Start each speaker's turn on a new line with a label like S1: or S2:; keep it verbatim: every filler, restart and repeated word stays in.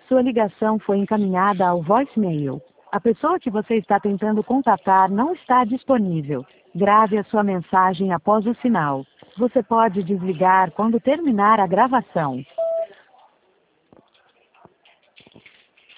S1: Sua ligação foi encaminhada ao voicemail. A pessoa que você está tentando contatar não está disponível. Grave a sua mensagem após o sinal. Você pode desligar quando terminar a gravação.